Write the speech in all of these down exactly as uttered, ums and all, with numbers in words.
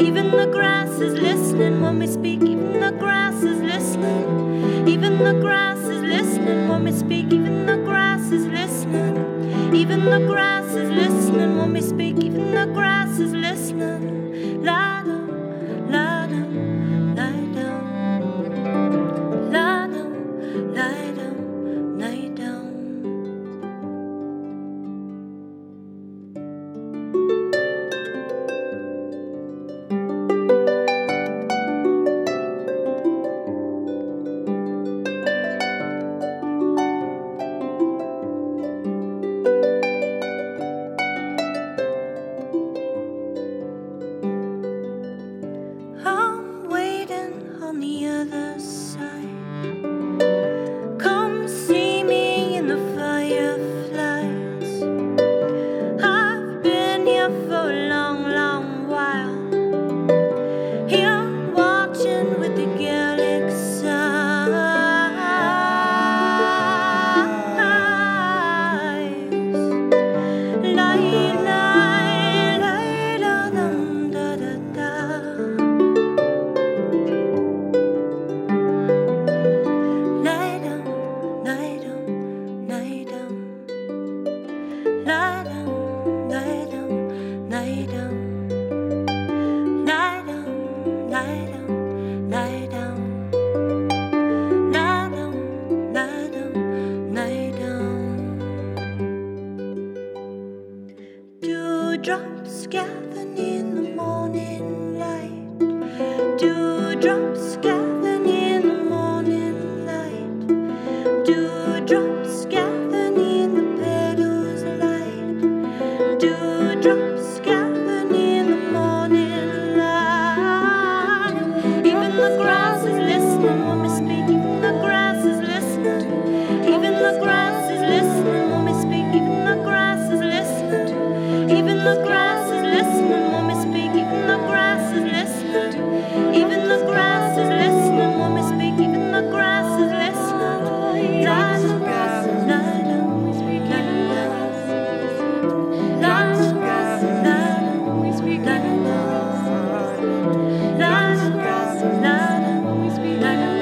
Even the grass is listening when we speak. Even the grass is listening. Even the grass is listening when we speak. Even the grass is listening. Even the grass is listening when we speak. Even the grass is listening. Lie down, lie down, lie down. Lie down, lie down, lie down. I'm waiting on the other side. Come see me in the fireflies. I've been here for a long, long while. Here watching with the galaxy eyes. Lie, lie, lie, da, dum, da, da, da. Lie down, lie down, lie down. Lie down, lie down, lie down. Lie down, lie down, lie down. Lie down, lie down, lie down. Dewdrops gathering in the morning light. Dewdrops gathering in the morning light. Dewdrops gathering in the petals light. Dewdrops gathering in the morning light. Even the grass is listening when we speak. Even the grass is listening. Even the grass is listening when we speak. Even the grass is listening. Even the grass is listening when we speak. Even the grass is listening. Even the grass is listening when we speak. Even the grass is listening. Lie down, lie down, lie down. Lie down, lie down, lie down. Lie down, lie down, lie down.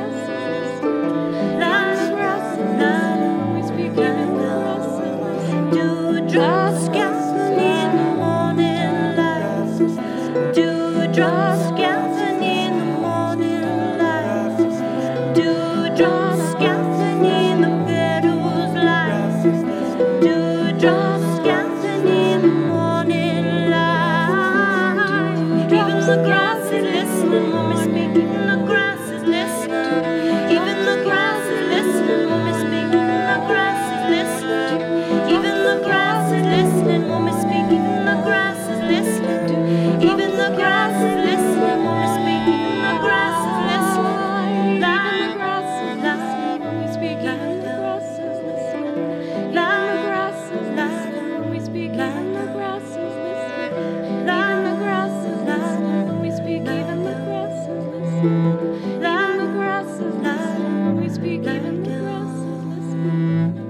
Dewdrops gathering in the morning light. Dewdrops gathering in the morning light. Dewdrops gathering in the petals light. Dewdrops gathering in the morning light. Even the grass is listening when we speak. Even the grass is listening. Even the grass is listening when we speak. Even the grass is listening. Even the grass is listening when we speak. Even the grass is listening. Even the grass is listening when we speak. Even the grass is listening. Lie, Even the grass is listening when we speak. Even the grass is listening. Even the grass is listening when we speak. Even the grass is listening. Even the grass is listening when we speak. Even the grass is listening. Even the grass is listening when we speak. Even the grass is listening.